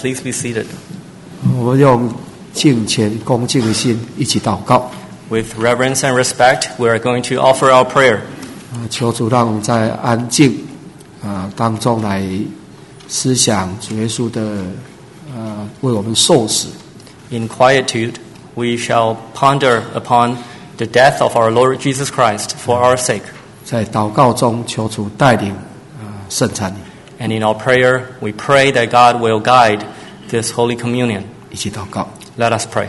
please be seated. 我们用敬虔恭敬的心一起祷告。 With reverence and respect, we are going to offer our prayer. 求主让我们在安静当中来思想主耶稣的为我们受死。 In quietude, we shall ponder upon the death of our Lord Jesus Christ for our sake. 在祷告中求主带领圣餐礼。 And in our prayer, we pray that God will guide this Holy Communion. 一起祷告。 Let us pray.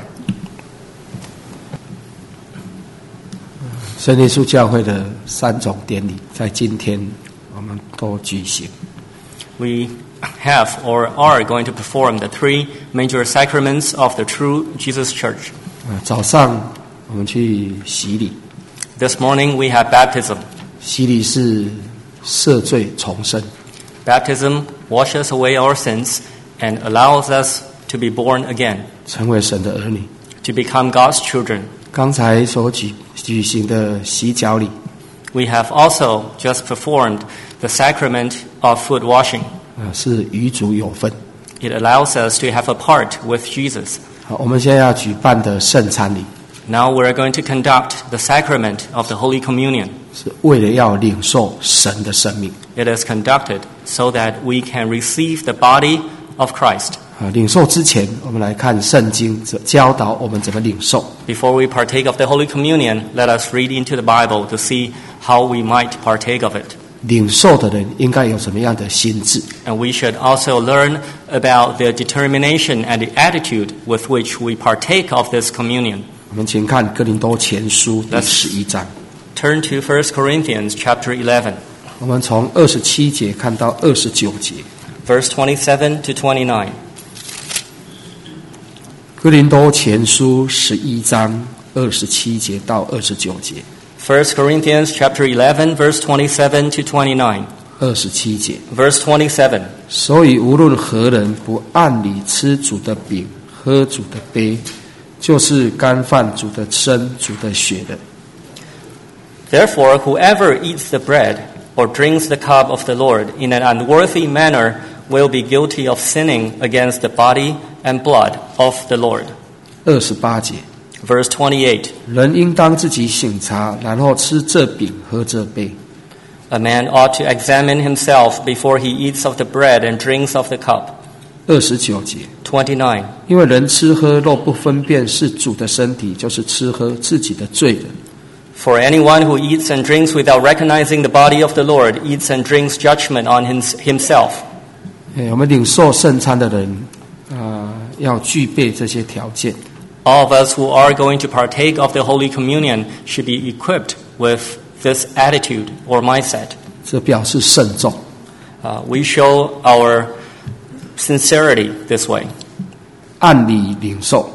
圣耶稣教会的3种典礼，在今天我们都举行。 We have or are going to perform the 3 major sacraments of the true Jesus Church. 早上我们去洗礼， This morning we have baptism. 洗礼是赦罪重生。 Baptism washes away our sins and allows us to be born again, 成为神的儿女。 to become God's children. 刚才所举行的洗脚礼， We have also just performed the sacrament of foot washing. 是与主有份。 It allows us to have a part with Jesus. 好，我们现在要举办的圣餐礼， Now we're going to conduct the sacrament of the Holy Communion. 是为了要领受神的生命。 It is conducted so that we can receive the body of Christ. 领受之前，我们来看圣经教导我们怎么领受。 Before we partake of the Holy Communion, let us read into the Bible to see how we might partake of it. 领受的人应该有什么样的心智？ And we should also learn about the determination and the attitude with which we partake of this communion. 我们请看哥林多前书第11章， Turn to 1 Corinthians chapter 11, 我们从27节看到29节。 verse 27 to 29. 哥林多前书11章27节到29节。 1 Corinthians chapter 11, verse 27 to 29. 27节， Verse 27. 所以无论何人不按理吃主的饼，喝主的杯，就是干犯主的身、主的血的。 Therefore, whoever eats the bread or drinks the cup of the Lord in an unworthy manner will be guilty of sinning against the body and blood of the Lord. 28节， Verse 28. 人应当自己省察，然后吃这饼，喝这杯。 A man ought to examine himself before he eats of the bread and drinks of the cup. 29节， 29. 因为人吃喝若不分辨是主的身体，就是吃喝自己的罪人。 For anyone who eats and drinks without recognizing the body of the Lord eats and drinks judgment on himself. 我们领受圣餐的人，要具备这些条件。 All of us who are going to partake of the Holy Communion should be equipped with this attitude or mindset. 这表示慎重。 We show our sincerity this way. 按理领受，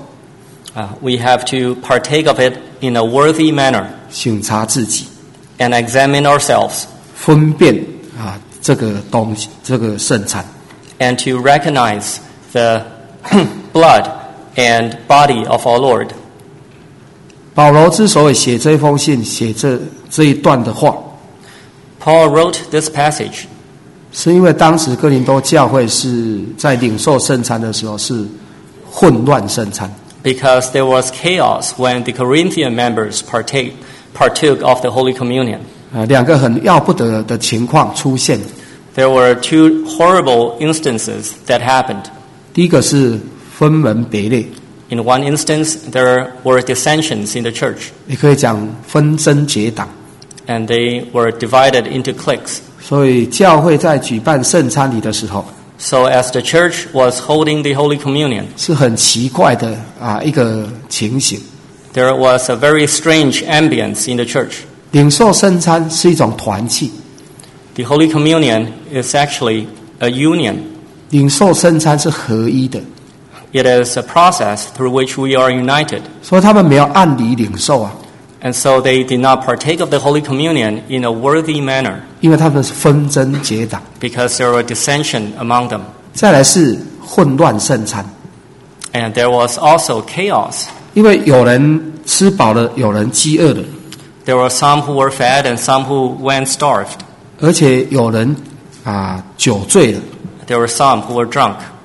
We have to partake of it in a worthy manner 省察自己， and examine ourselves 分辨这个东西，这个圣餐。 and to recognize the blood and body of our Lord. 保罗之所以写这封信，写这一段的话， Paul wrote this passage 是因为当时哥林多教会是在领受圣餐的时候是混乱圣餐， because there was chaos when the Corinthian members partook of the Holy Communion. 两个很要不得的情况出现。 There were 2 horrible instances that happened. 第一个是分门别类， In one instance, there were dissensions in the church, 也可以讲分争结党。 and they were divided into cliques. 所以教会在举办圣餐礼的时候， So as the church was holding the Holy Communion, 是很奇怪的一个情形。 there was a very strange ambience in the church. 领受圣餐是一种团契， The Holy Communion is actually a union. 领受圣餐是合一的， It is a process through which we are united. 所以他们没有按理领受 And so they did not partake of the Holy Communion in a worthy manner 因为他们是分争结党。 because there were dissension among them. 再来是混乱圣餐， And there was also chaos. 因为有人吃饱了，有人饥饿了， There were some who were fed and some who went starved. 而且有人酒醉了， There were some who were drunk.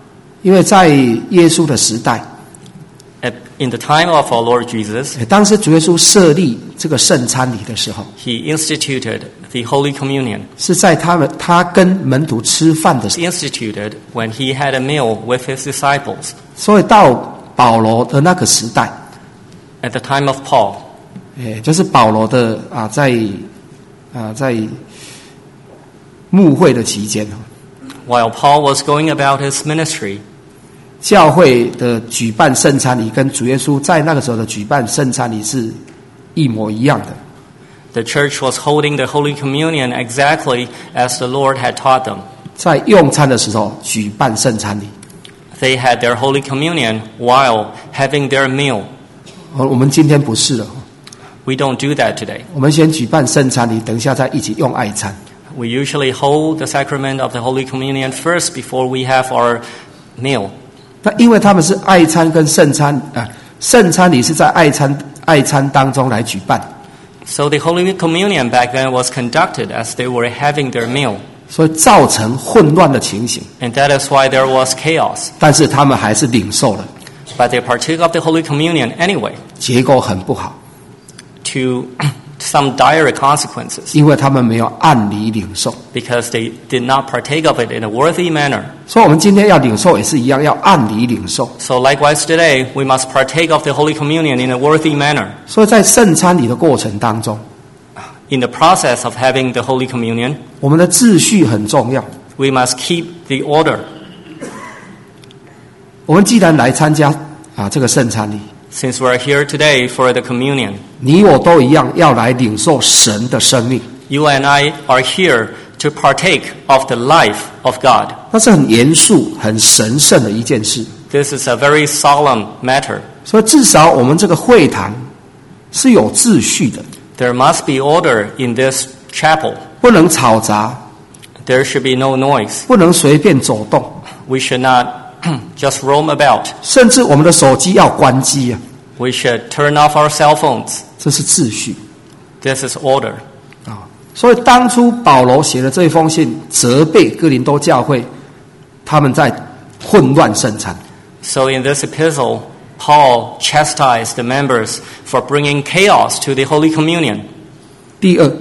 因为在耶稣的时代， In the time of our Lord Jesus, 当时主耶稣设立这个圣餐礼的时候， he instituted the Holy Communion. 是在他跟门徒吃饭的时候， Instituted when he had a meal with his disciples. 所以到保罗的那个时代， At the time of Paul, 就是保罗的在牧会的期间， while Paul was going about his ministry, 教会的举办圣餐礼跟主耶稣在那个时候的举办圣餐礼是一模一样的。 the church was holding the Holy Communion exactly as the Lord had taught them. 在用餐的时候举办圣餐礼， They had their Holy Communion while having their meal. 我们今天不是了， We don't do that today. 我们先举办圣餐礼，等一下再一起用爱餐。 We usually hold the sacrament of the Holy Communion first before we have our meal. 那因为他们是爱餐跟圣餐圣餐礼是在爱餐当中来举办， So the Holy Communion back then was conducted as they were having their meal. 所以造成混乱的情形。 And that is why there was chaos. 但是他们还是领受了， But they partook of the Holy Communion anyway, 结果很不好， to some dire consequences, 因为他们没有按理领受。 because they did not partake of it in a worthy manner. 所以我们今天要领受也是一样，要按理领受。 So likewise today, we must partake of the Holy Communion in a worthy manner. 所以在圣餐礼的过程当中， In the process of having the Holy Communion, 我们的秩序很重要。 we must keep the order. 我们既然来参加这个圣餐礼， Since we're here today for the communion, 你我都一样要来领受神的生命。 you and I are here to partake of the life of God. 那是很严肃、很神圣的一件事。 This is a very solemn matter. 所以至少我们这个会堂是有秩序的， There must be order in this chapel. 不能吵杂， There should be no noise. 不能随便走动， We should not just roam about. 甚至我们的手机要关机啊， We should turn off our cell phones. 这是秩序 This is order. 啊。所以当初保罗写的这一封信，责备哥林多教会，他们在混乱圣餐。 So in this epistle, Paul chastised the members for bringing chaos to the Holy Communion. 第二，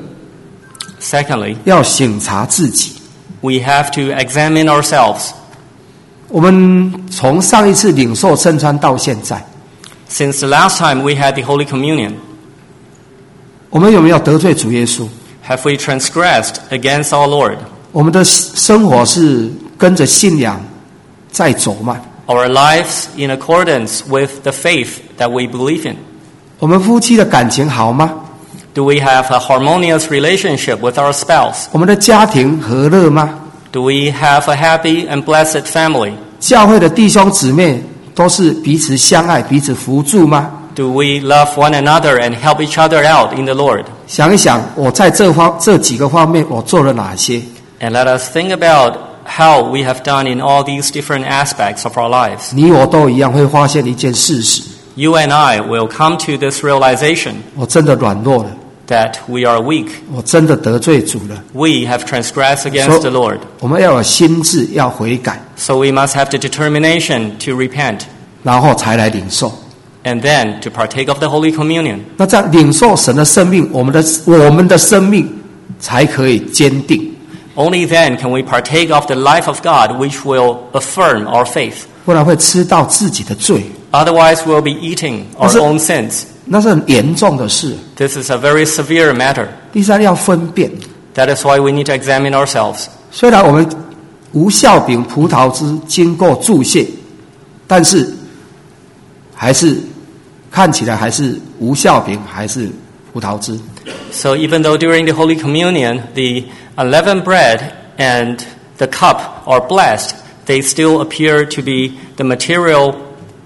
Secondly, 要省察自己。 we have to examine ourselves. 我们从上一次领受圣餐到现在， Since the last time we had the Holy Communion, 我们有没有得罪主耶稣？ have we transgressed against our Lord? 我们的生活是跟着信仰在走吗？ Our lives in accordance with the faith that we believe in? 我们夫妻的感情好吗？ Do we have a harmonious relationship with our spouse? 我们的家庭和乐吗？ Do we have a happy and blessed family? 教会的弟兄姊妹都是彼此相爱、彼此扶助吗？ Do we love one another and help each other out in the Lord? 想一想，我在这几个方面我做了哪些？ And let us think about how we have done in all these different aspects of our lives. 你我都一样会发现一件事实： You and I will come to this realization 我真的软弱了， that we are weak. 我真的得罪主了。 We have transgressed against the Lord. 我们要有心志，要悔改， So we must have the determination to repent 然后才来领受。 and then to partake of the Holy Communion. 那这样领受神的生命，我们的生命才可以坚定。 Only then can we partake of the life of God, which will affirm our faith. 不然会吃到自己的罪， Otherwise, we'll be eating our own sins. 那是很严重的事。 This is a very severe matter. 第三，要分辨。 That is why we need to examine ourselves. 虽然我们无酵饼、葡萄汁经过注泻，但是还是看起来还是无酵饼，还是葡萄汁。 So even though during the Holy Communion, the unleavened bread and the cup are blessed, they still appear to be the material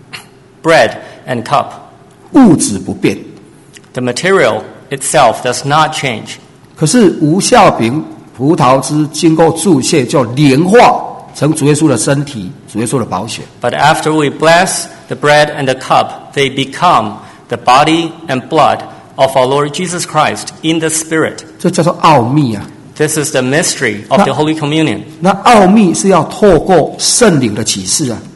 bread and cup. 物质不变， The material itself does not change. 可是无酵饼、葡萄汁经过注泻就连化成主耶稣的身体、主耶稣的宝血。 But after we bless the bread and the cup, they become the body and blood of our Lord Jesus Christ in the Spirit. 这叫做奥秘啊！ This is the mystery of the Holy Communion. 那奥秘是要透过圣灵的启示啊。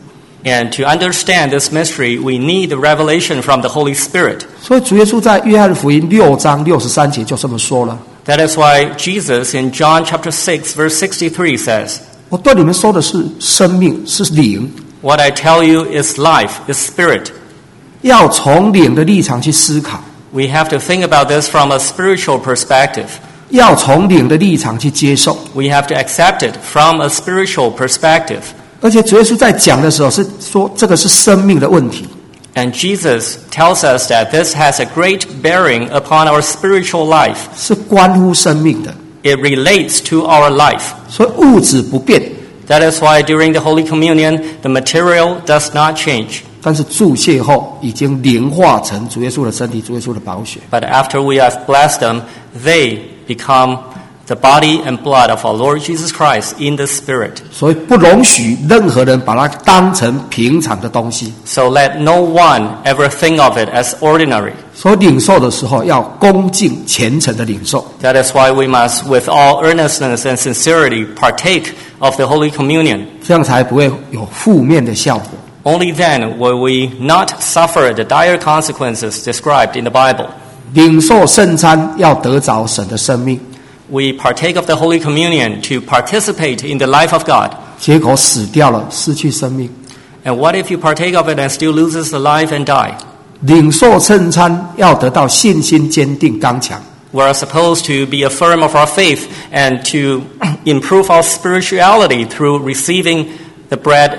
And to understand this mystery, we need the revelation from the Holy Spirit. 所以主耶稣在约翰福音6章63节就这么说了。 That is why Jesus in John chapter 6 verse 63 says, 我对你们说的是生命，是灵。 What I tell you is life, is spirit. 要从灵的立场去思考， We have to think about this from a spiritual perspective. 要从灵的立场去接受。 We have to accept it from a spiritual perspective. 而且主耶稣在讲的时候是说，这个是生命的问题。 And Jesus tells us that this has a great bearing upon our spiritual life. 是关乎生命的， It relates to our life. 所以物质不变， That is why during the Holy Communion, the material does not change. 但是注谢后已经灵化成主耶稣的身体、主耶稣的宝血。 But after we have blessed them, they become the body and blood of our Lord Jesus Christ in the Spirit. 所以不容许任何人把它当成平常的东西。 So let no one ever think of it as ordinary. 所以领受的时候要恭敬虔诚的领受。 That is why we must, with all earnestness and sincerity, partake of the Holy Communion. 这样才不会有负面的效果。 Only then will we not suffer the dire consequences described in the Bible. 领受圣餐要得着神的生命， We partake of the Holy Communion to participate in the life of God. 结果死掉了，失去生命。 And what if you partake of it and still loses the life and die? 领受圣餐要得到信心坚定刚强， We are supposed to be affirm of our faith and to improve our spirituality through receiving the bread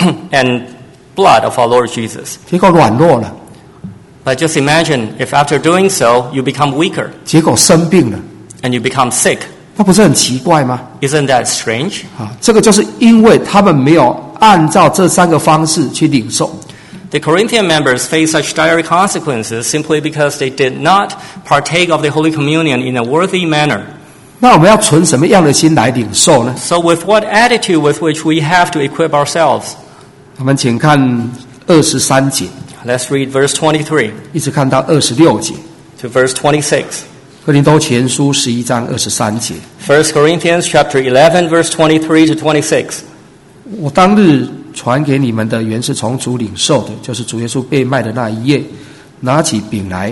and blood of our Lord Jesus. 结果软弱了， But just imagine if after doing so, you become weaker 结果生病了， and you become sick. 那不是很奇怪吗？ Isn't that strange? 这个就是因为他们没有按照这3个方式去领受。 The Corinthian members faced such dire consequences simply because they did not partake of the Holy Communion in a worthy manner. 那我们要存什么样的心来领受呢？ So with what attitude with which we have to equip ourselves? 我们请看23节， Let's read verse 23 一直看到26节。 to verse 26. 哥林多前书11章23节， 1 Corinthians chapter 11 verse 23 to 26. 我当日传给你们的原是从主领受的，就是主耶稣被卖的那一夜，拿起饼来，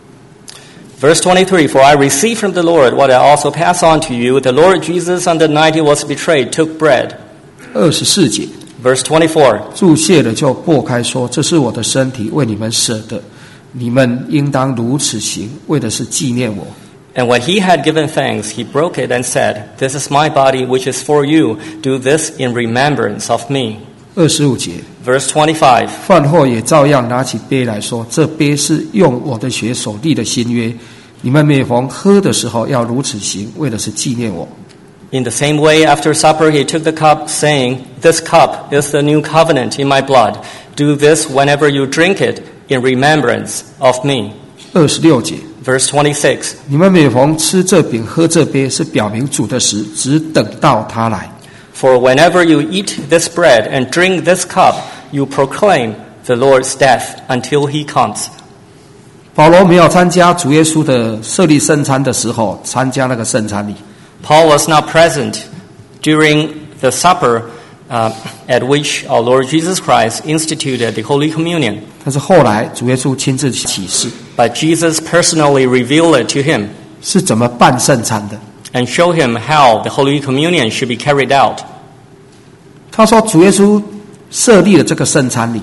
Verse 23, For I received from the Lord what I also pass on to you. The Lord Jesus, on the night he was betrayed, took bread. 24节， Verse 24, 注谢了就擘开说：“这是我的身体，为你们舍的，你们应当如此行，为的是纪念我。” And when he had given thanks, he broke it and said, This is my body, which is for you. Do this in remembrance of me. 25节， Verse 25, 饭后也照样拿起杯来说：“这杯是用我的血所立的新约，你们每逢喝的时候要如此行，为的是纪念我。” In the same way, after supper, he took the cup, saying, This cup is the new covenant in my blood. Do this whenever you drink it in remembrance of me. 26节， Verse 26, 你们每逢吃这饼、喝这杯，是表明主的死，只等到他来。 For whenever you eat this bread and drink this cup, you proclaim the Lord's death until he comes. 保罗没有参加主耶稣的设立圣餐的时候，参加那个圣餐礼。 Paul was not present during the supper at which our Lord Jesus Christ instituted the Holy Communion. 但是后来主耶稣亲自启示 But Jesus personally revealed it to him 是怎么办圣餐的。 and showed him how the Holy Communion should be carried out. 他说主耶稣设立了这个圣餐礼，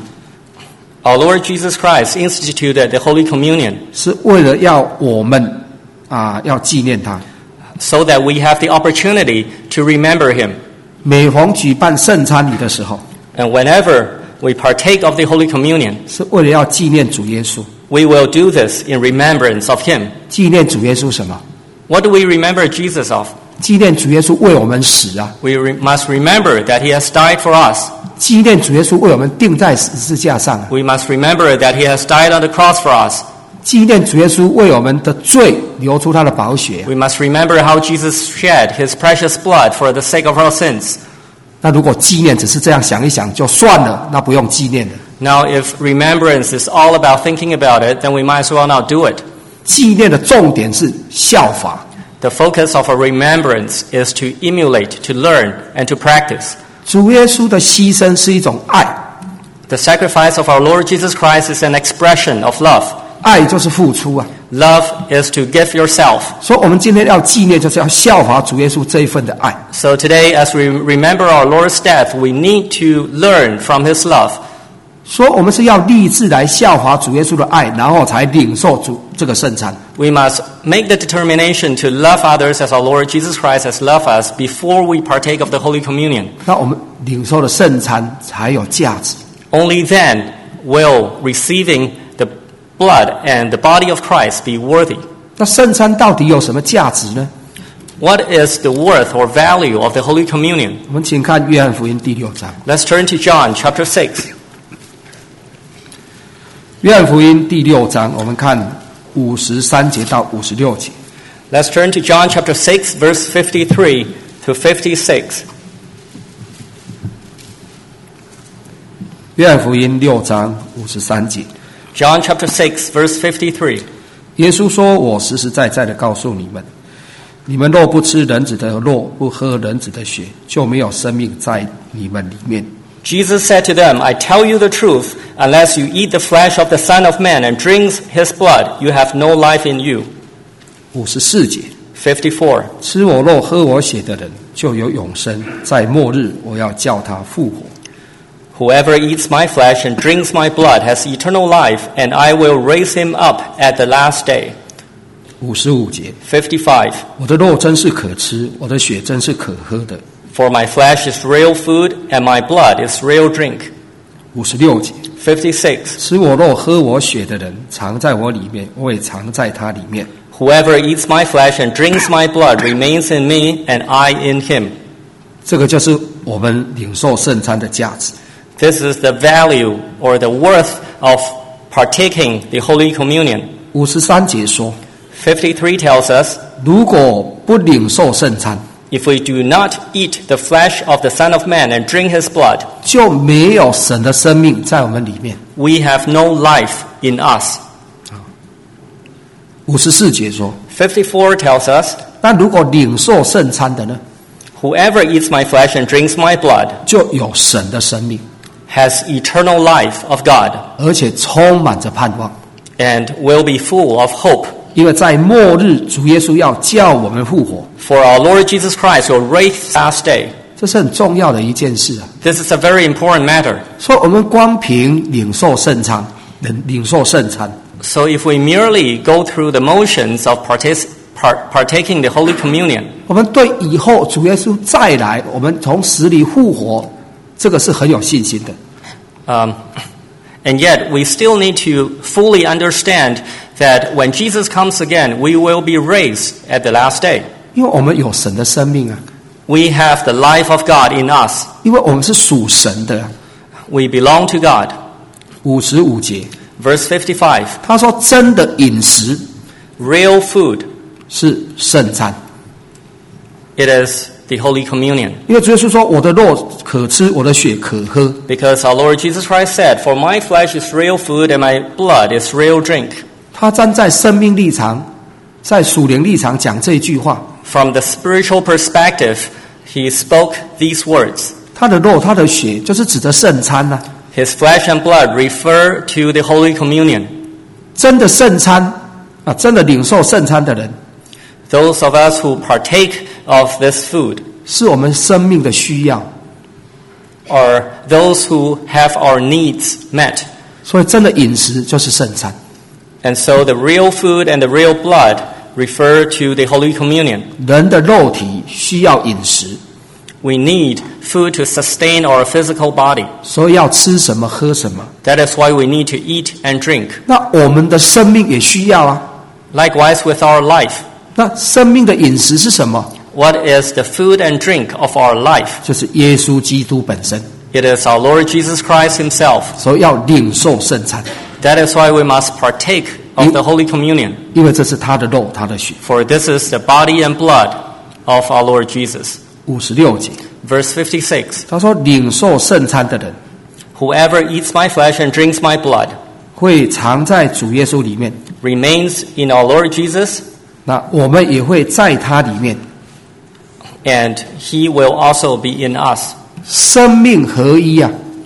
Our Lord Jesus Christ instituted the Holy Communion 是为了要我们要纪念他。 so that we have the opportunity to remember him. 每逢举办圣餐礼的时候， And whenever we partake of the Holy Communion, 是为了要纪念主耶稣。 we will do this in remembrance of him. 纪念主耶稣什么？ What do we remember Jesus of? 纪念主耶稣为我们死啊！ We must remember that he has died for us. 纪念主耶稣为我们钉在十字架上啊！ We must remember that he has died on the cross for us. 纪念主耶稣为我们的罪流出他的宝血啊。 We must remember how Jesus shed his precious blood for the sake of our sins. 那如果纪念只是这样想一想就算了，那不用纪念的。 Now, if remembrance is all about thinking about it, then we might as well not do it. 纪念的重点是效法。 The focus of a remembrance is to emulate, to learn, and to practice. 主耶稣的牺牲是一种爱， The sacrifice of our Lord Jesus Christ is an expression of love. 爱就是付出啊。 Love is to give yourself. 所以我们今天要纪念，就是要效法主耶稣这一份的爱。 So today, as we remember our Lord's death, we need to learn from His love. 所以我们是要立志来效法主耶稣的爱，然后才领受主这个圣餐。 We must make the determination to love others as our Lord Jesus Christ has loved us before we partake of the Holy Communion. 那我们领受的圣餐才有价值。 Only then will receiving the blood and the body of Christ be worthy. 那圣餐到底有什么价值呢？ What is the worth or value of the Holy Communion? 我们请看约翰福音第6章。 Let's turn to John chapter 6. 约翰福音第6章，我们看53节到56节。 Let's turn to John chapter 6, verse 53 to 56. 约翰福音6章53节， John chapter 6, verse 53. 耶稣说：“我实实在在的告诉你们，你们若不吃人子的肉，不喝人子的血，就没有生命在你们里面。” Jesus said to them, I tell you the truth, unless you eat the flesh of the Son of Man and drink his blood, you have no life in you. 54节， 54. 吃我肉喝我血的人就有永生，在末日我要叫他复活。 Whoever eats my flesh and drinks my blood has eternal life, and I will raise him up at the last day. 55节， 55. 我的肉真是可吃，我的血真是可喝的。 For my flesh is real food, and my blood is real drink. 56节， 56. 吃我肉喝我血的人藏在我里面，我也藏在他里面。 Whoever eats my flesh and drinks my blood remains in me, and I in him. 这个就是我们领受圣餐的价值。 This is the value or the worth of partaking the Holy Communion. 53节说， 53 tells us, 如果不领受圣餐， if we do not eat the flesh of the Son of Man and drink his blood, 就没有神的生命在我们里面。 we have no life in us. 54节说， 54 tells us, 那如果领受圣餐的呢， whoever eats my flesh and drinks my blood 就有神的生命， has eternal life of God 而且充满着盼望。 and will be full of hope. 因为在末日，主耶稣要叫我们复活， For our Lord Jesus Christ will raise last day. 这是很重要的一件事啊。 This is a very important matter. 所以，我们光凭领受圣餐，领受圣餐， So if we merely go through the motions of partaking the Holy Communion, 我们对以后主耶稣再来，我们从死里复活，这个是很有信心的。 and yet we still need to fully understand that when Jesus comes again, we will be raised at the last day. 因为我们有神的生命啊， We have the life of God in us. 因为我们是属神的啊。 We belong to God. 55节， Verse 55, 他说：“真的饮食 real food, 是圣餐， it is the Holy Communion. 因为主耶稣说：‘我的肉可吃，我的血可喝。’ Because our Lord Jesus Christ said, For my flesh is real food and my blood is real drink. 他站在生命立场，在属灵立场讲这句话。 From the spiritual perspective, he spoke these words. 他的肉，他的血，就是指着圣餐呐、 His flesh and blood refer to the Holy Communion. 真的圣餐啊，真的领受圣餐的人， Those of us who partake of this food 是我们生命的需要。 are those who have our needs met. 所以，真的饮食就是圣餐。 And so the real food and the real blood refer to the Holy Communion. 人的肉体需要饮食， We need food to sustain our physical body. 所以要吃什么喝什么。 That is why we need to eat and drink. 那我们的生命也需要啊。 Likewise with our life. 那生命的饮食是什么？ What is the food and drink of our life? 就是耶稣基督本身。 It is our Lord Jesus Christ himself. 所以要领受圣餐， That is why we must partake of the Holy Communion. 因为这是他的肉，他的血。 For this is the body and blood of our Lord Jesus. 56节， Verse 56. 他说：“领受圣餐的人 Whoever eats my flesh and drinks my blood 会藏在主耶稣里面， remains in our Lord Jesus, 那我们也会在他里面， and he will also be in us. 生命合一啊。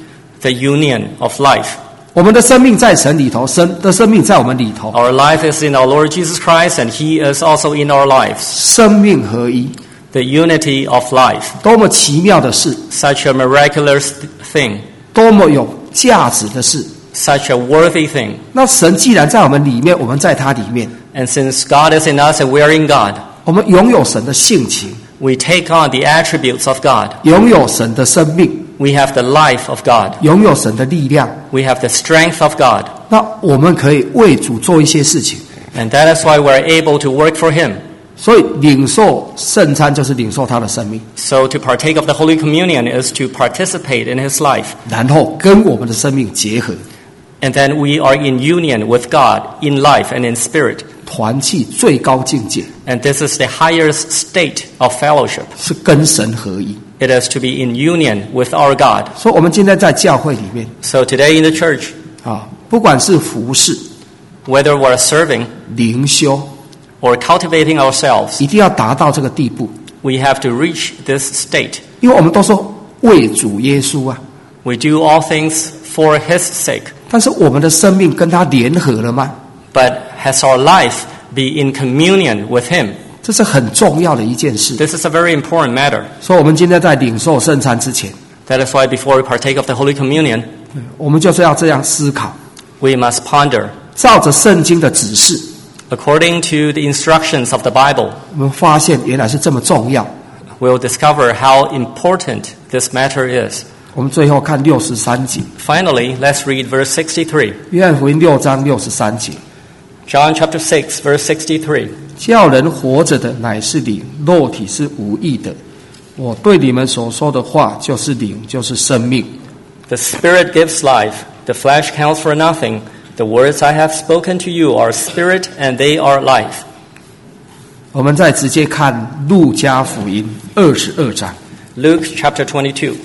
the union of life. 我们的生命在神里头，神的生命在我们里头， Our life is in our Lord Jesus Christ, and He is also in our lives. 生命合一， The unity of life. 多么奇妙的事， Such a miraculous thing. 多么有价值的事。 Such a worthy thing. 那神既然在我们里面，我们在他里面， And since God is in us and we are in God, 我们拥有神的性情， we take on the attributes of God. 拥有神的生命， We have the life of God. 拥有神的力量。 We have the strength of God. 那我们可以为主做一些事情。 And that is why we're able to work for Him. 所以领受圣餐就是领受他的生命， So to partake of the Holy Communion is to participate in His life. 然后跟我们的生命结合， And then we are in union with God in life and in spirit. 团契最高境界 And this is the highest state of fellowship. 是跟神合一。 It is to be in union with our God. 所以我们今天在教会里面 So today in the church, 啊，不管是服侍、 whether we're serving 灵修， or cultivating ourselves, 一定要达到这个地步， we have to reach this state. 因为我们都说为主耶稣啊， We do all things for His sake. 但是我们的生命跟他联合了吗？ But has our life be in communion with Him? 这是很重要的一件事。 This is a very important matter. 所以我们今天在领受圣餐之前， That is why before we partake of the Holy Communion, 我们就是要这样思考， we must ponder. 照着圣经的指示， According to the instructions of the Bible, 我们发现原来是这么重要。 we'll discover how important this matter is. 我们最后看63节， Finally, let's read verse 63. 约翰福音6章63节， John chapter 6, verse 63. 叫人活着的乃是灵，肉体是无益的。我对你们所说的话就是灵，就是生命。 The Spirit gives life. The flesh counts for nothing. The words I have spoken to you are spirit and they are life. 我们再直接看路加福音22章， Luke chapter 22.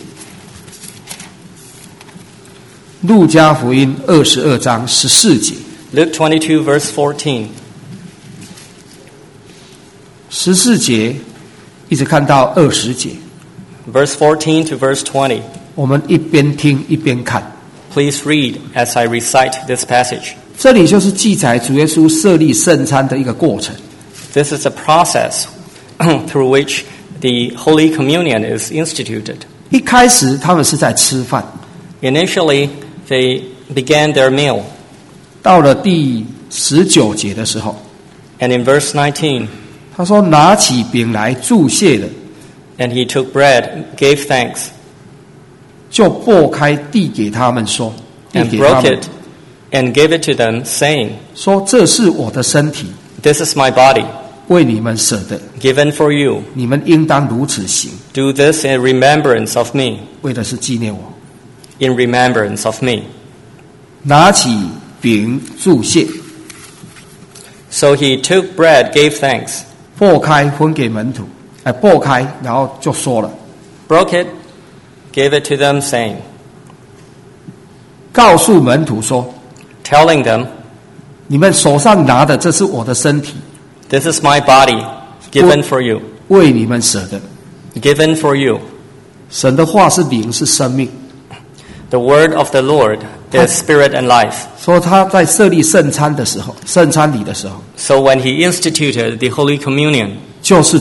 路加福音22章14节。 Luke 22, verse 14. 14节一直看到20节， Verse 14 to verse 20. 我们一边听一边看。 Please read as I recite this passage. 这里就是记载主耶稣设立圣餐的一个过程。 This is a process through which the Holy Communion is instituted. 一开始他们是在吃饭， Initially, they began their meal. 到了第19节的时候， And in verse 19, 他说拿起饼来祝谢了， and he took bread, gave thanks, 就擘开递给他们说，递 and 给他 broke 们 it and gave it to them, saying, 说这是我的身体， This is my body, 为你们舍的， given for you. 你们应当如此行， Do this in remembrance of me, 为的是纪念我。 in remembrance of me. 拿起饼祝谢， So he took bread, gave thanks, 擘开分给门徒，擘开，然后就说了， broke it, gave it to them, saying, 告诉门徒说， telling them, 你们手上拿的这是我的身体， This is my body, given for you, 为你们舍的。 given for you. 神的话是灵，是生命。 The word of the Lord is spirit and life. 说他在设立圣餐的时候，圣餐礼的时候， So when he instituted the Holy Communion, 就是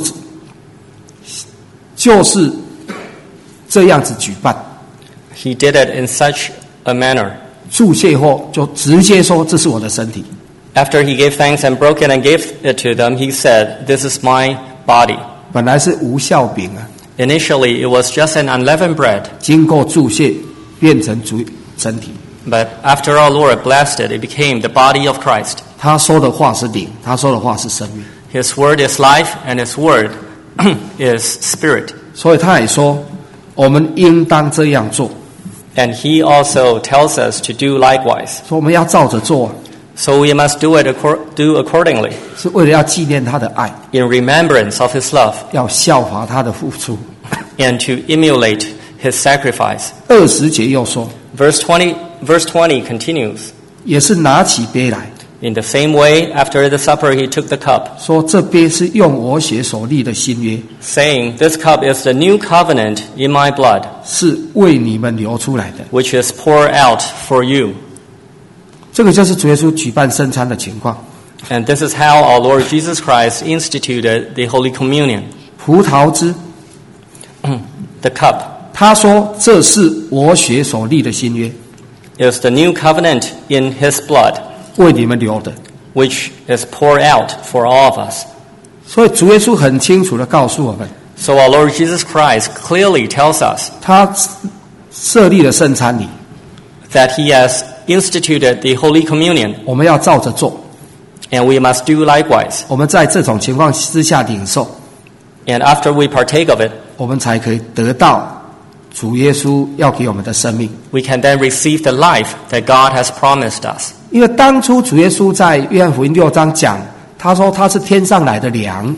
这样子举办。 he did it in such a manner. 祝谢后就直接说这是我的身体。 After he gave thanks and broke it and gave it to them, he said, This is my body. 本来是无酵饼啊， Initially, it was just an unleavened bread, 经过祝谢变成主身体。 but after our Lord blessed it, it became the body of Christ. 他说的话是灵，他说的话是生命， His word is life, and his word is spirit. 所以他也说我们应当这样做， And he also tells us to do likewise. 说我们要照着做， So we must do accordingly, 是为了要纪念他的爱， in remembrance of his love, 要效法他的付出。 and to emulate his sacrifice. 20节又说， Verse 20 continues, 也是拿起杯来， In the same way, after the supper, he took the cup, 说这杯是用我血所立的新约， saying, This cup is the new covenant in my blood, 是为你们流出来的。 which is poured out for you. 这个就是主耶稣举办圣餐的情况。 And this is how our Lord Jesus Christ instituted the Holy Communion. 葡萄汁， The cup 他说这是我血所立的新约， is the new covenant in his blood, 为你们流的。 which is poured out for all of us. 所以主耶稣很清楚的告诉我们， So our Lord Jesus Christ clearly tells us 他设立了圣餐礼， that he has instituted the Holy Communion, 我们要照着做。 and we must do likewise. 我们在这种情况之下领受， And after we partake of it, 我们才可以得到主耶稣要给我们的生命。 we can then receive the life that God has promised us. 因为当初主耶稣在约翰福音6章讲，他说他是天上来的粮，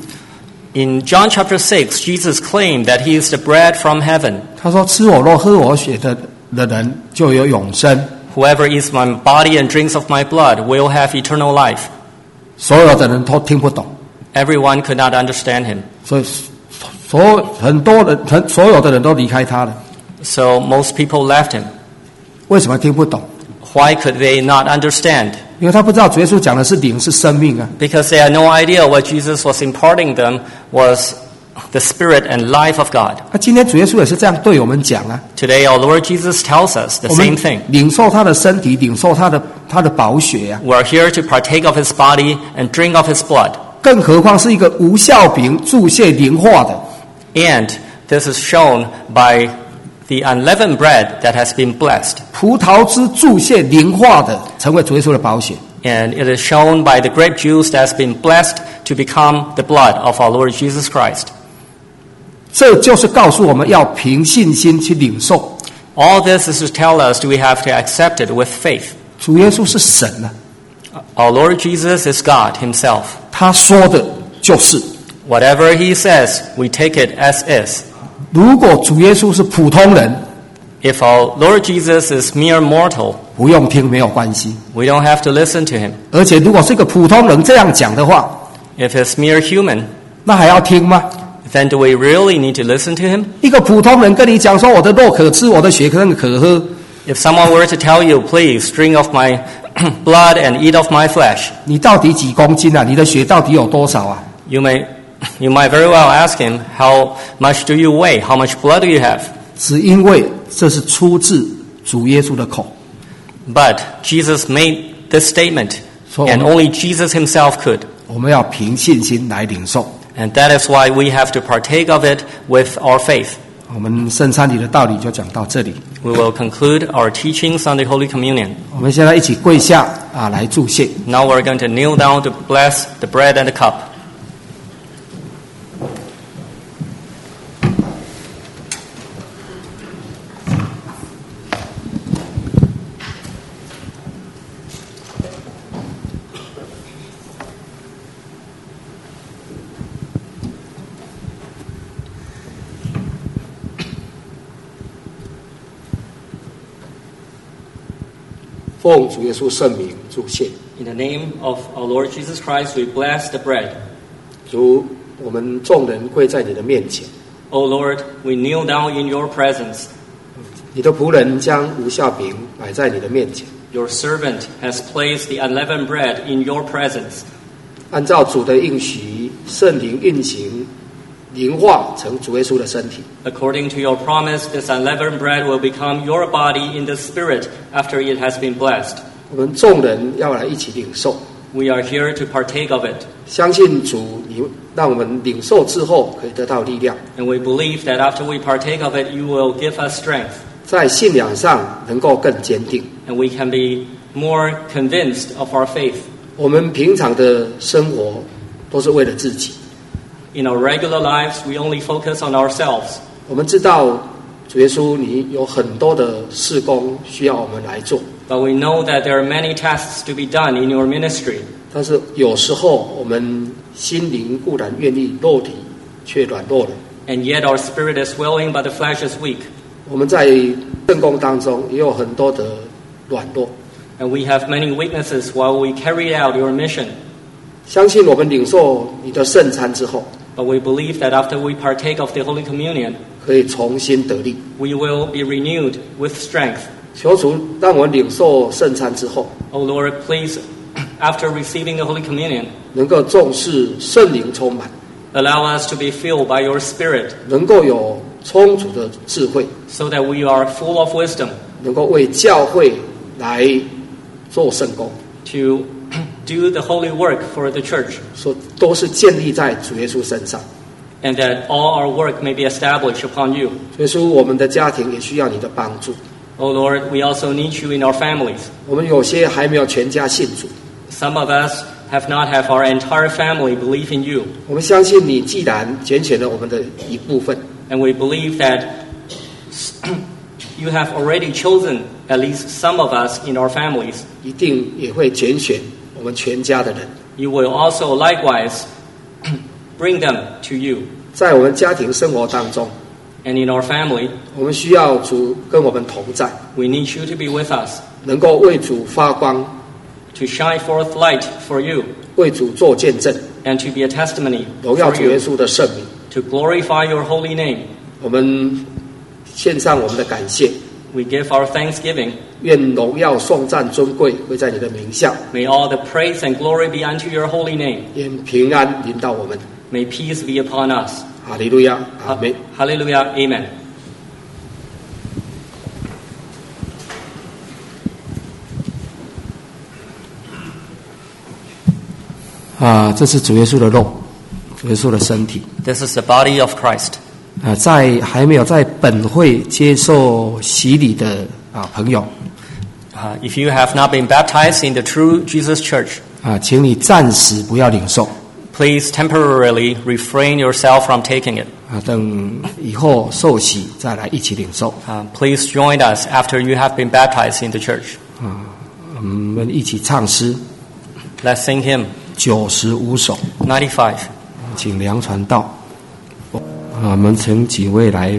In John chapter 6, Jesus claimed that he is the bread from heaven. 他说吃我肉喝我血的人就有永生。 Whoever eats my body and drinks of my blood will have eternal life. 所有的人都听不懂， Everyone could not understand him. 所以所有的人都离开他了。 So most people left him. 为什么听不懂？ Why could they not understand? 因为他不知道主耶稣讲的是灵，是生命啊。 Because they had no idea what Jesus was imparting them was the spirit and life of God. 那今天主耶稣也是这样对我们讲啊。 Today our Lord Jesus tells us the 我们 same thing. 领受他的身体，领受他的宝血啊。 We are here to partake of his body and drink of his blood. 更何况是一个无酵饼注泻灵化的， And this is shown by the unleavened bread that has been blessed. 葡萄汁注泻灵化的，成为主耶稣的宝血。 And it is shown by the grape juice that has been blessed to become the blood of our Lord Jesus Christ. 这就是告诉我们要凭信心去领受。 All this is to tell us we have to accept it with faith. 主耶稣是神啊， Our Lord Jesus is God himself. 他说的就是。 Whatever he says, we take it as is. 如果主耶稣是普通人， If our Lord Jesus is mere mortal, 不用听没有关系。 we don't have to listen to him. 而且如果是一个普通人这样讲的话， If he's mere human, 那还要听吗？ then do we really need to listen to him? 一个普通人跟你讲说我的肉可吃，我的血可喝， If someone were to tell you, please drink of my blood and eat of my flesh, 你到底几公斤啊？你的血到底有多少啊？ you might very well ask him, how much do you weigh? How much blood do you have? 只因为这是出自主耶稣的口。 But Jesus made this statement, So- and only Jesus himself could. 我们要凭信心来领受。 And that is why we have to partake of it with our faith. 我们圣餐礼的道理就讲到这里。 We will conclude our teachings on the Holy Communion. 我们现在一起跪下啊，来祝谢。 Now we're going to kneel down to bless the bread and the cup. 奉主耶稣圣名祝谢。 In the name of our Lord Jesus Christ, we bless the bread. 主，我们众人跪在你的面前， O Lord, we kneel down in your presence. 你的仆人将无酵饼摆在你的面前， Your servant has placed the unleavened bread in your presence. 按照主的应许，圣灵运行，灵化成主耶稣的身体。 According to your promise, this unleavened bread will become your body in the Spirit after it has been blessed. 我们众人要来一起领受， We are here to partake of it. 相信主，你让我们领受之后可以得到力量， And we believe that after we partake of it, you will give us strength. 在信仰上能够更坚定。 And we can be more convinced of our faith. 我们平常的生活都是为了自己， In our regular lives, we only focus on ourselves. 我们知道主耶稣，你有很多的事工需要我们来做， But we know that there are many tasks to be done in your ministry. 但是有时候我们心灵固然愿意，肉体却软弱了。 And yet our spirit is willing, but the flesh is weak. 我们在圣工当中也有很多的软弱， And we have many weaknesses while we carry out your mission. 相信我们领受你的圣餐之后， But we believe that after we partake of the Holy Communion, 可以重新得力。 we will be renewed with strength. 求主让我们领受圣餐之后， Oh Lord, please, after receiving the Holy Communion, 能够重视圣灵充满， allow us to be filled by your Spirit 能够有充足的智慧， so that we are full of wisdom 能够为教会来做圣工， to do the holy work for the church, 说都是建立在主耶稣身上。 and that all our work may be established upon you. 主耶稣，我们的家庭也需要你的帮助。 Oh Lord, we also need you in our families. 我们有些还没有全家信主， Some of us have not have our entire family believe in you, 我们相信你既然拣选了我们的一部分， and we believe that you have already chosen at least some of us in our families. 一定也会拣选我们全家的人。 You will also likewise bring them to you. 在我们家庭生活当中， And in our family, 我们需要主跟我们同在， we need you to be with us, 能够为主发光， to shine forth light for you, 为主做见证， and to be a testimony 荣耀 for 主耶 you, 稣的圣名。 to glorify your holy name. 我们献上我们的感谢， We give our thanksgiving. 愿荣耀、颂赞、尊贵归在你的名下， May all the praise and glory be unto your holy name. 愿平安临到我们。 May peace be upon us. 哈利路亚，阿门。 Hallelujah. Amen. 这是主耶稣的肉，主耶稣的身体。 This is the body of Christ. 在还没有在本会接受洗礼的朋友， If you have not been baptized in the true Jesus Church, 请你暂时不要领受， please temporarily refrain yourself from taking it. 等以后受洗再来一起领受。 Please join us after you have been baptized in the church. 我们一起唱诗 Let's sing hymn 95首， 95. 请梁传道。我们请几位来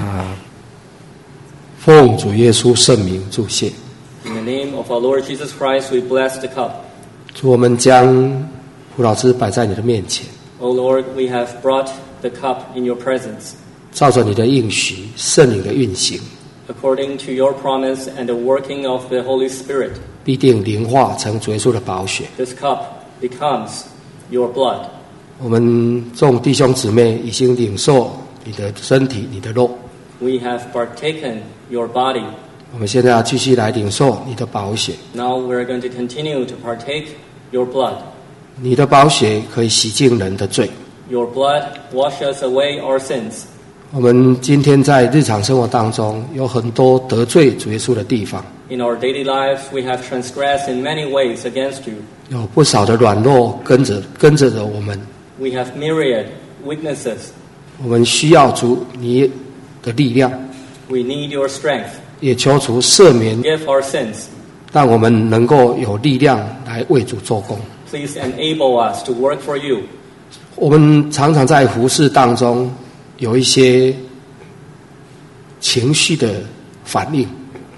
奉主耶稣圣名祝谢。 In the name of our Lord Jesus Christ, we bless the cup. 主，我们将葡萄汁摆在你的面前， O Lord, we have brought the cup in your presence. 照着你的应许，圣灵的运行， According to your promise and the working of the Holy Spirit, 必定灵化成主耶稣的宝血。 this cup becomes your blood. 我们众弟兄姊妹已经领受你的身体、你的肉， We have partaken your body. 我们现在要继续来领受你的宝血。 Now we're going to continue to partake your blood. 你的宝血可以洗净人的罪。 Your blood washes away our sins. 我们今天在日常生活当中有很多得罪主耶稣的地方， In our daily lives, we have transgressed in many ways against you. 有不少的软弱跟着着我们。 We have myriad weaknesses. 我们需要主你的力量， We need your strength. 也求主赦免， Give our sins. 让我们能够有力量来为主做工。 Please enable us to work for you. 我们常常在服事当中有一些情绪的反应，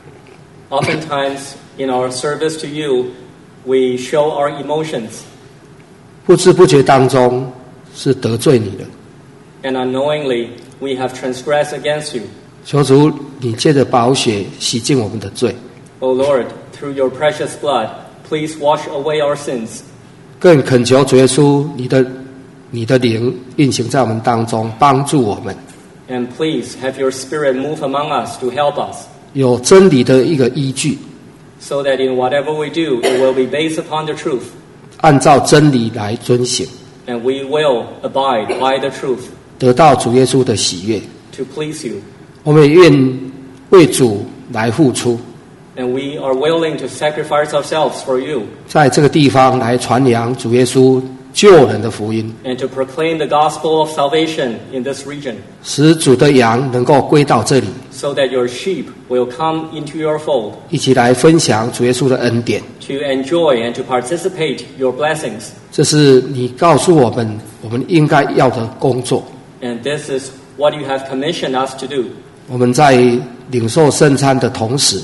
Oftentimes, in our service to you, we show our emotions, 不知不觉当中是得罪你的。 and unknowingly, we have transgressed against you. 求主你借着宝血洗净我们的罪， O Lord, through your precious blood, please wash away our sins. 更恳求主耶稣你的灵运行在我们当中，帮助我们 And please have your Spirit move among us to help us, 有真理的一个依据， so that in whatever we do, it will be based upon the truth, 按照真理来遵行， and we will abide by the truth 得到主耶稣的喜悦。 to please you. 我们也愿为主来付出， And we are willing to sacrifice ourselves for you 在这个地方来传扬主耶稣救人的福音， and to proclaim the gospel of salvation in this region, 使主的羊能够归到这里， so that your sheep will come into your fold 一起来分享主耶稣的恩典。 to enjoy and to participate your blessings. 这是你告诉我们应该要的工作。 And this is what you have commissioned us to do. 我们在领受圣餐的同时，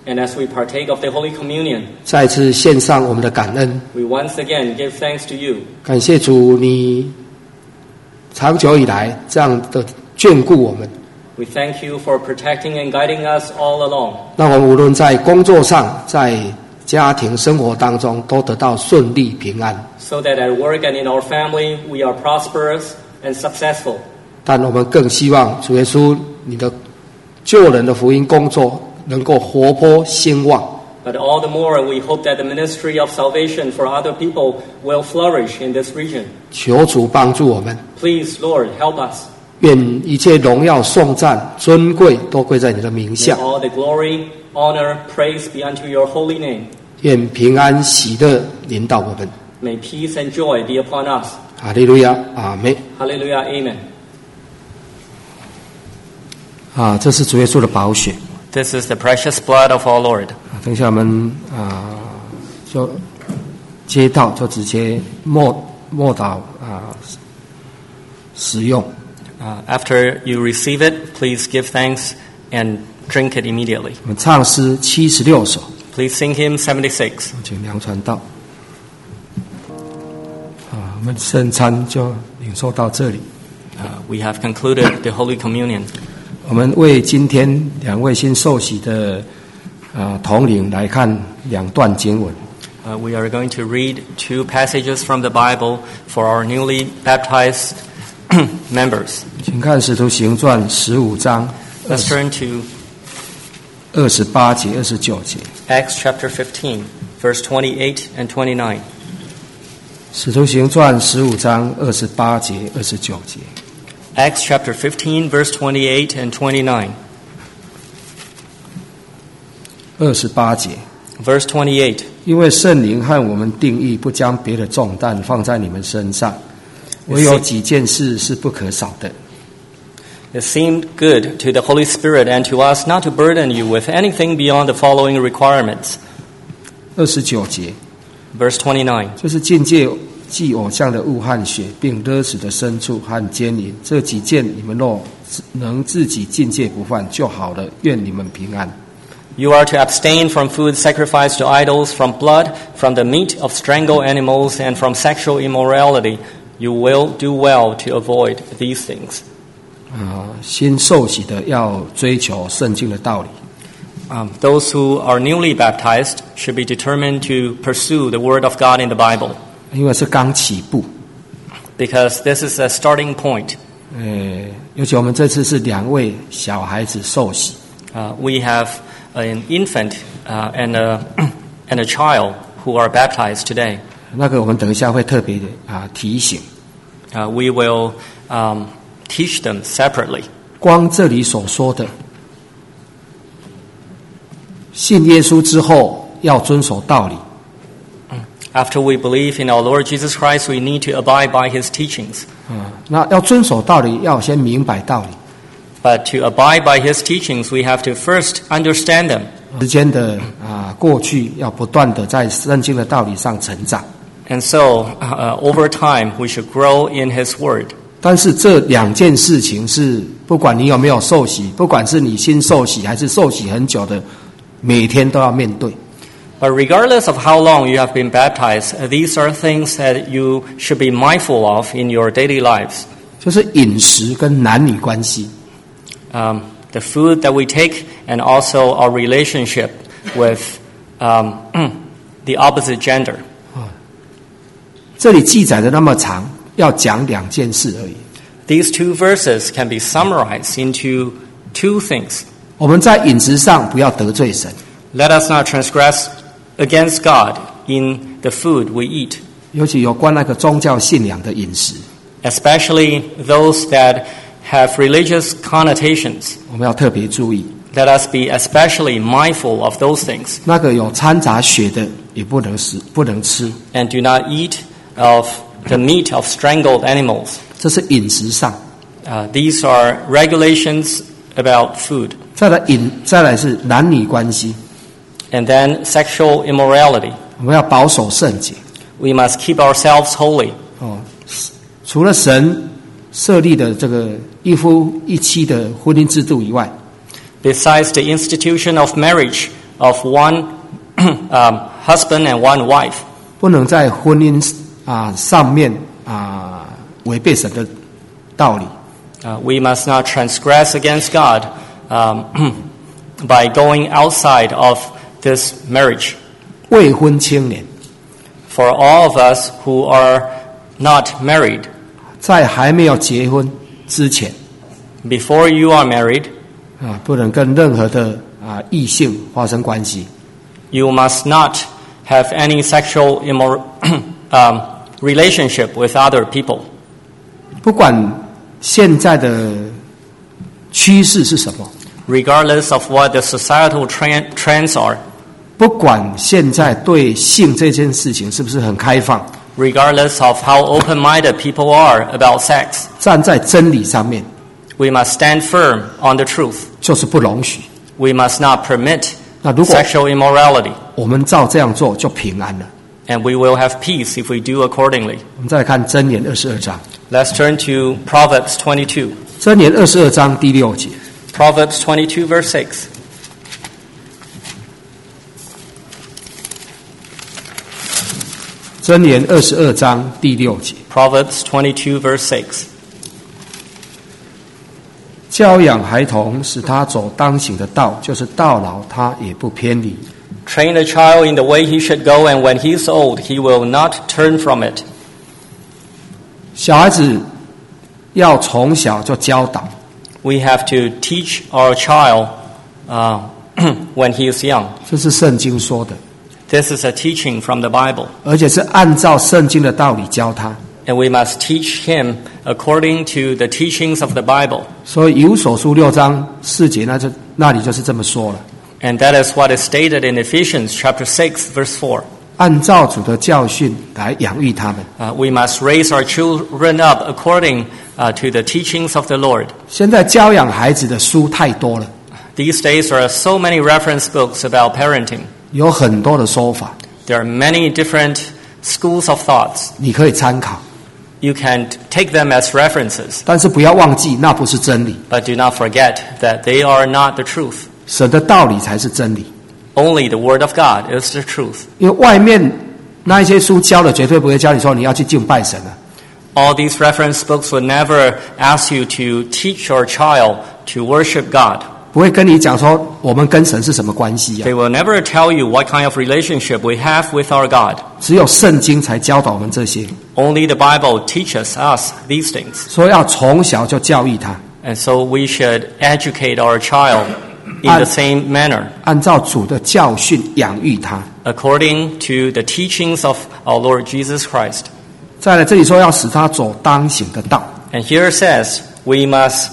And as we partake of the Holy Communion, 再次献上我们的感恩， we once again give thanks to you. 感谢主，你长久以来这样的眷顾我们， We thank you for protecting and guiding us all along, 让我们无论在工作上、在家庭生活当中都得到顺利平安。 so that at work and in our family we are prosperous and successful. 但我们更希望主耶稣，你的救人的福音工作能够活泼兴旺。 But all the more we hope that the ministry of salvation for other people will flourish in this region. 求主帮助我们， Please, Lord, help us. 愿一切荣耀、颂赞、尊贵都归在你的名 May 下。 all the glory, honor, praise be unto your holy name. 愿平安喜乐临到我们。 May peace and joy be upon us. 哈利路亚，阿门。 Hallelujah, amen. 这是主耶稣的宝血。 This is the precious blood of our Lord. 等一下我们就接到就直接默祷使用。 After you receive it, please give thanks and drink it immediately. 我们唱诗76首， Please sing hymn 76. 请梁传道。我们圣餐就领受到这里。 We have concluded the Holy Communion. 我们为今天两位新受洗的同龄来看两段经文。 We are going to read 2 passages from the Bible for our newly baptized members. 请看《使徒行传》15章 Let's turn to 28节、29节。 Acts chapter 15, verse 28 and 29. 《使徒行传》15章28节、29节。 Acts chapter 15, verse 28 and 29. 28节， Verse 28. 因为圣灵和我们定义，不将别的重担放在你们身上，唯有几件事是不可少的。 It seemed good to the Holy Spirit and to us not to burden you with anything beyond the following requirements. 29节， Verse 29. 就是禁戒祭偶像的物和血，并勒死的牲畜和奸淫，这几件你们若能自己禁戒不犯就好了。愿你们平安。 You are to abstain from food sacrificed to idols, from blood, from the meat of strangled animals, and from sexual immorality. You will do well to avoid these things. 新受洗的要追求圣经的道理。 Those who are newly baptized should be determined to pursue the Word of God in the Bible, 因为是刚起步， because this is a starting point. 尤其我们这次是2位小孩子受洗， We have an infant and a child who are baptized today. 那个我们等一下会特别的提醒。 We will teach them separately. 光这里所说的，信耶稣之后要遵守道理， After we believe in our Lord Jesus Christ, we need to abide by His teachings. 那要遵守道理，要先明白道理。 But to abide by His teachings, we have to first understand them. 时间的过去，要不断的在圣经的道理上成长。 And so, over time, we should grow in His Word. 但是这2件事情是，不管你有没有受洗，不管是你新受洗还是受洗很久的，每天都要面对。 But regardless of how long you have been baptized, these are things that you should be mindful of in your daily lives. 就是饮食跟男女关系， The food that we take and also our relationship with the opposite gender. 这里记载的那么长，要讲2件事而已。 These 2 verses can be summarized into 2 things. 我们在饮食上不要得罪神， Let us not transgress against God in the food we eat, 尤其有关那个宗教信仰的饮食， especially those that have religious connotations. 我们要特别注意。 Let us be especially mindful of those things 那个有掺杂血的也不能吃， and do not eat of the meat of strangled animals. 这是饮食上。 These are regulations about food. 再来是男女关系， And then sexual immorality. 我们要保守圣洁。 We must keep ourselves holy. 除了神设立的这个1夫1妻的婚姻制度以外， Besides the institution of marriage of one husband and one wife. 不能在婚姻上面违背神的道理。 We must not transgress against God by going outside of this marriage. 未婚青年 For all of us who are not married, 在还没有结婚之前 before you are married, 不能跟任何的异性发生关系。 you must not have any sexual relationship with other people. 不管现在的趋势是什么， Regardless of what the societal trends are, 不管现在对性这件事情是不是很开放， regardless of how open-minded people are about sex, 站在真理上面 we must stand firm on the truth. 就是不容许。 We must not permit 那如果 sexual immorality, 我们照这样做就平安了。 and we will have peace if we do accordingly. 我们再来看箴言22章， Let's turn to Proverbs 22. 箴言22章第6节， Proverbs 22, verse 6. 箴言22章第6节， Proverbs 22, verse 6. 教养孩童，使他走当行的道，就是到老他也不偏离。 Train a child in the way he should go, and when he is old, he will not turn from it. 小孩子要从小就教导， We have to teach our child when he is young. 这是圣经说的， This is a teaching from the Bible, 而且是按照圣经的道理教他。 and we must teach him according to the teachings of the Bible. 所以以弗所书6章4节，那里就是这么说了。 And that is what is stated in Ephesians chapter 6, verse 4. 按照主的教训来养育他们。 We must raise our children up according to the teachings of the Lord. 现在教养孩子的书太多了， These days there are so many reference books about parenting. 有很多的说法， There are many different schools of thoughts. 你可以参考， You can take them as references, 但是不要忘记那不是真理， but do not forget that they are not the truth. 神的道理才是真理。 Only the Word of God is the truth. 因为外面那一些书教的绝对不会教你说你要去敬拜神了。 All these reference books would never ask you to teach your child to worship God. 不会跟你讲说我们跟神是什么关系啊 They will never tell you what kind of relationship we have with our God. 只有圣经才教导我们这些， Only the Bible teaches us these things. 所以要从小就教育他， And so we should educate our child in the same manner, 按照主的教训养育他。 according to the teachings of our Lord Jesus Christ. 再来这里说要使他走当行的道， And here it says we must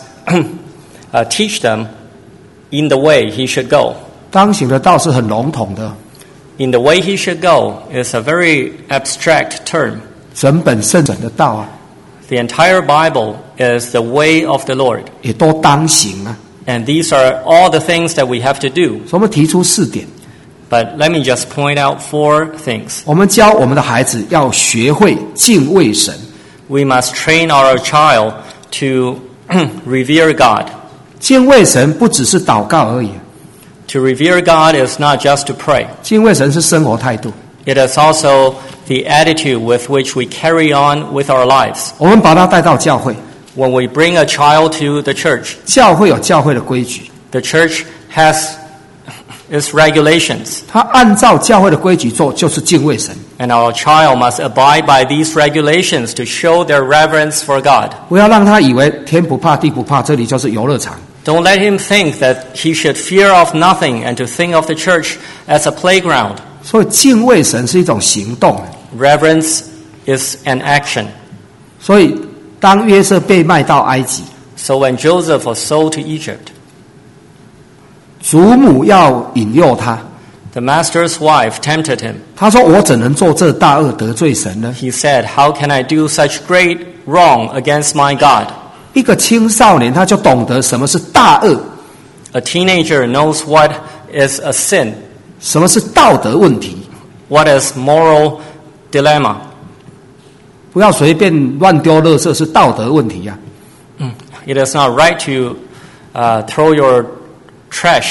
teach them in the way he should go. 当行的道是很笼统的， In the way he should go is a very abstract term. 整本圣经的道啊， The entire Bible is the way of the Lord. 也都当行啊。 And these are all the things that we have to do. 所以我们提出4点， But let me just point out 4 things. 我们教我们的孩子要学会敬畏神， We must train our child to revere God. 敬畏神不只是祷告而已， To revere God is not just to pray. 敬畏神是生活态度。 It is also the attitude with which we carry on with our lives. 我们把他带到教会， When we bring a child to the church, 教会有教会的规矩， the church has its regulations, 他按照教会的规矩做，就是敬畏神。 and our child must abide by these regulations to show their reverence for God. 不要让他以为天不怕地不怕，这里就是游乐场。 Don't let him think that he should fear of nothing and to think of the church as a playground. 所以敬畏神是一种行动。 Reverence is an action. 所以当约瑟被卖到埃及， So when Joseph was sold to Egypt, 祖母要引诱他， the master's wife tempted him. 他说：“我怎能做这大恶得罪神呢 He said, "How can I do such great wrong against my God?" 一个青少年他就懂得什么是大恶， A teenager knows what is a sin, 什么是道德问题。 what is moral dilemma. 不要随便乱丢垃圾，是道德问题呀、 It is not right to throw your trash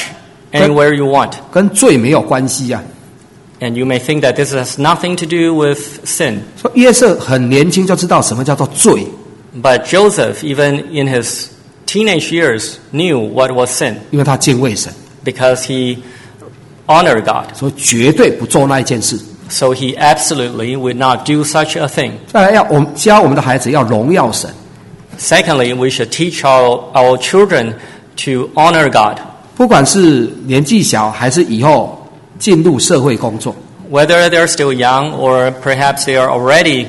anywhere you want. 跟罪没有关系啊。 And you may think that this has nothing to do with sin. 说约瑟很年轻就知道什么叫做罪， But Joseph, even in his teenage years, knew what was sin 因为他敬畏神， because he honored God. 所以绝对不做那一件事。 So he absolutely would not do such a thing. 再来我们教我们的孩子要荣耀神， Secondly, we should teach our children to honor God. 不管是年纪小还是以后进入社会工作， Whether they're still young or perhaps they are already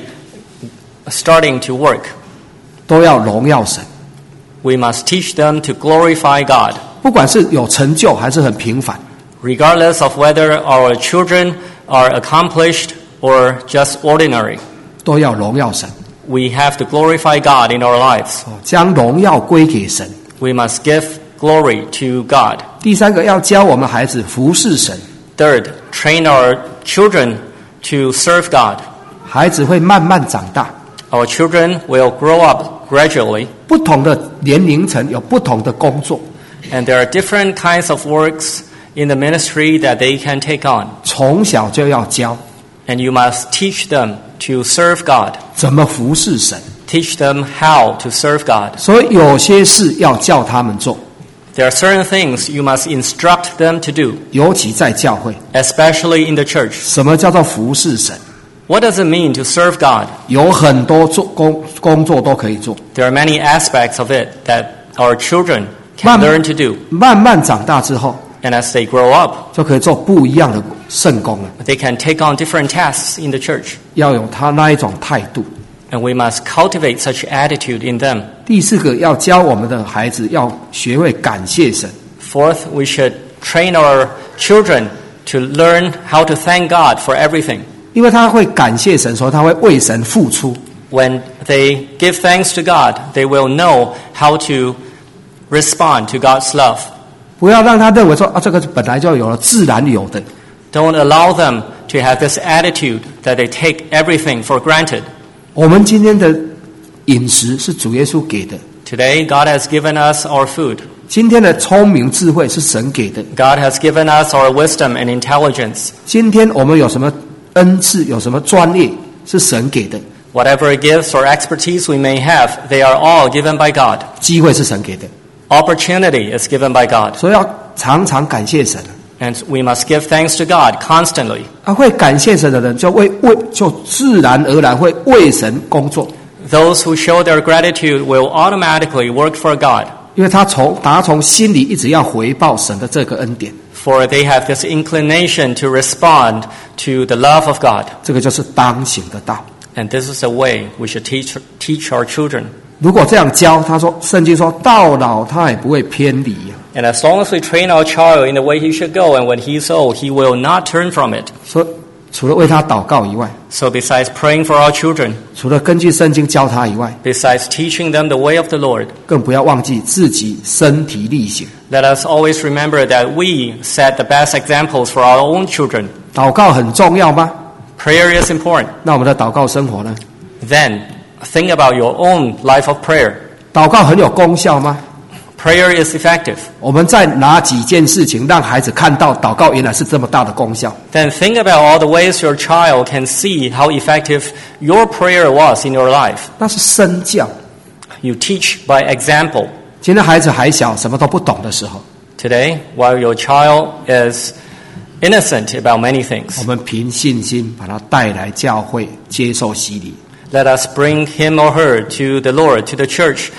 starting to work, 都要荣耀神。 we must teach them to glorify God. 不管是有成就还是很平凡， Regardless of whether our children are accomplished or just ordinary, 都要荣耀神， we have to glorify God in our lives. 将荣耀归给神。 We must give glory to God. 第三个要教我们孩子服侍神， Third, train our children to serve God. 孩子会慢慢长大。 Our children will grow up gradually, 不同的年龄层有不同的工作， and there are different kinds of works in the ministry that they can take on. 从小就要教 And you must teach them to serve God. 怎么服侍神。 Teach them how to serve God. 所以有些事要叫他们做， There are certain things you must instruct them to do, 尤其在教会。 especially in the church. 什么叫做服侍神？ What does it mean to serve God? 有很多工作都可以做， There are many aspects of it that our children can 慢 learn to do. 慢慢长大之后， And as they grow up, 就可以做不一样的圣工了。 they can take on different tasks in the church. 要有他那一种态度。 And we must cultivate such attitude in them. 第四个，要教我们的孩子要学会感谢神。 Fourth, we should train our children to learn how to thank God for everything. 因为他会感谢神，所以他会为神付出。 When they give thanks to God, they will know how to respond to God's love. 不要让他认为说啊，这个本来就有了，自然有的。 Don't allow them to have this attitude that they take everything for granted. 我们今天的饮食是主耶稣给的， Today, God has given us our food. 今天的聪明智慧是神给的。 God has given us our wisdom and intelligence. 今天我们有什么恩赐，有什么专业，是神给的。 Whatever gifts or expertise we may have, they are all given by God. 机会是神给的， Opportunity is given by God. 所以要常常感谢神。 And we must give thanks to God constantly. 会感谢神的人，就自然而然会为神工作， Those who show their gratitude will automatically work for God, 因为他从心里一直要回报神的这个恩典。 for they have this inclination to respond to the love of God. 这个就是当行的道。 And this is the way we should teach our children. 如果这样教，他说圣经说到老他也不会偏离。 And as long as we train our child in the way he should go, and when he's old, he will not turn from it. 说除了为他祷告以外， So besides praying for our children, 除了根据圣经教他以外， besides teaching them the way of the Lord, 更不要忘记自己身体力行。 let us always remember that we set the best examples for our own children. 祷告很重要吗？ Prayer is important. 那我们的祷告生活呢？ Then think about your own life of prayer. 祷告很有功效吗？ Prayer is effective. 我们在哪几件事情让孩子看到祷告原来是这么大的功效？ Then think about all the ways your child can see how effective your prayer was in your life. 那是身教。 You teach by example. 今天孩子还小，什么都不懂的时候， Today, while your child is innocent about many 我 things, 们凭信心把他带来教会接受洗礼。 let us bring him or her to the Lord, to the church,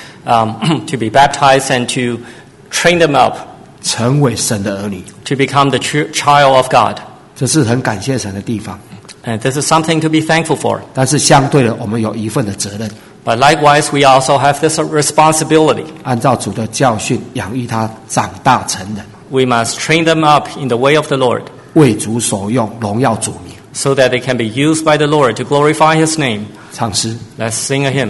to be baptized and to train them up 成为神的儿女， to become the child of God. 这是很感谢神的地方。 And this is something to be thankful for. 但是相对的，我们有一份的责任， But likewise, we also have this responsibility. 按照主的教训养育他长大成人， We must train them up in the way of the Lord, 为主所用，荣耀主名。 so that they can be used by the Lord to glorify His name. 唱诗 Let's sing a hymn.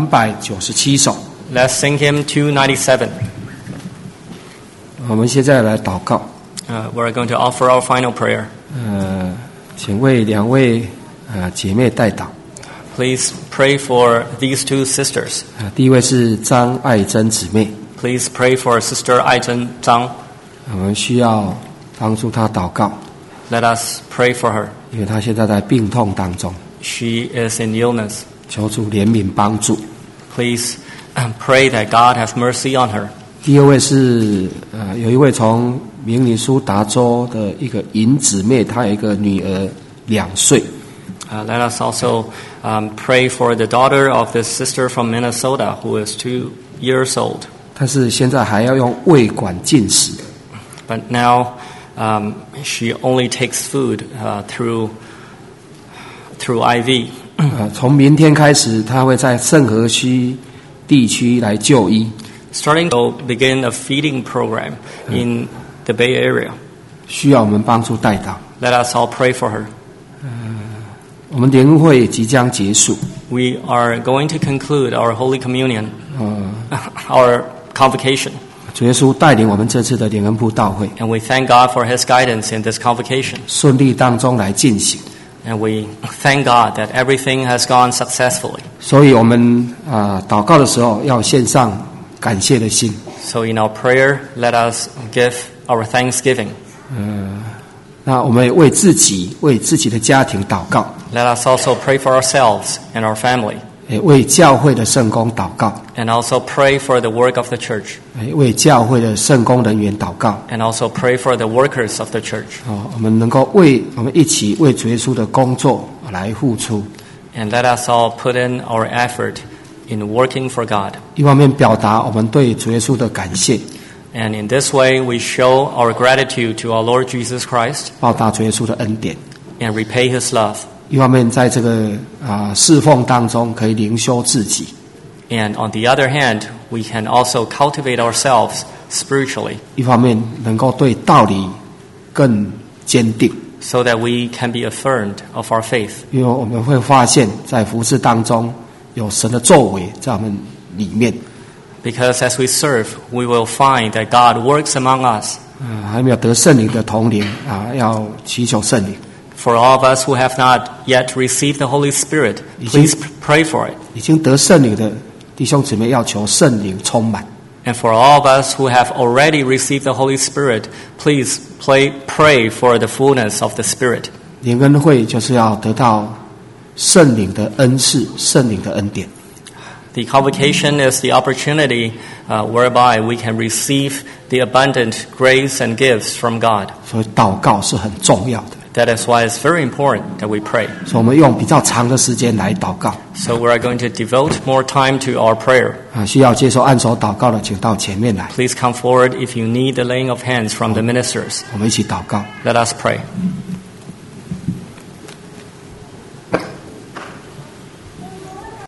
297首， Let's sing hymn 297. 我们现在来祷告。 We're going to offer our final prayer. 请为两位姐妹代祷。 Please pray for these two sisters. 第一位是张爱珍姊妹， Please pray for Sister Ai Zhen Zhang. 我们需要帮助她祷告， Let us pray for her. 因为她现在在病痛当中， She is in illness. 求主怜悯帮助。 Please pray that God have mercy on her. 第二位是有一位从明尼苏达州的一个尹姊妹，她有一个女儿2岁。 Let us also pray for the daughter of this sister from Minnesota who is 2 years old. 但是现在还要用胃管进食， But now she only takes food through IV. 从明天开始，她会在圣河区地区来就医， Starting to begin a feeding program in the Bay Area. 需要我们帮助代祷。 Let us all pray for her. 我们联会即将结束， We are going to conclude our Holy Communion, our convocation. 主耶稣带领我们这次的联恩布道会 And we thank God for His guidance in this convocation. 顺利当中来进行。 And we thank God that everything has gone successfully. 所以我们祷告的时候要献上感谢的心。 So in our prayer, let us give our thanksgiving. 那我们也为自己、为自己的家庭祷告， Let us also pray for ourselves and our family. 也为教会的圣工祷告， And also pray for the work of the church. 也为教会的圣工人员祷告。 And also pray for the workers of the church. 我们能够我们一起为主耶稣的工作来付出。 And let us all put in our effort in working for God. 一方面表达我们对主耶稣的感谢， And in this way, we show our gratitude to our Lord Jesus Christ 报答主耶稣的恩典。 and repay His love. 一方面在这个侍奉当中可以灵修自己， And on the other hand, we can also cultivate ourselves spiritually 一方面能够对道理更坚定。 so that we can be affirmed of our faith. 因为我们会发现，在服事当中有神的作为在我们里面。 Because as we serve, we will find that God works among us. 还没有得圣灵的同龄要祈求圣灵。 For all of us who have not yet received the Holy Spirit, please pray for it. 已经得圣灵的弟兄姊妹要求圣灵充满。 And for all of us who have already received the Holy Spirit, please pray for the fullness of the Spirit. 联恩会就是要得到圣灵的恩赐、圣灵的恩典。 The convocation is the opportunity whereby we can receive the abundant grace and gifts from God. 所以祷告是很重要的。 That is why it's very important that we pray. 所以我们用比较长的时间来祷告。 So we are going to devote more time to our prayer. 需要接受按手祷告的，请到前面来， Please come forward if you need the laying of hands from the ministers. 我们一起祷告。 Let us pray.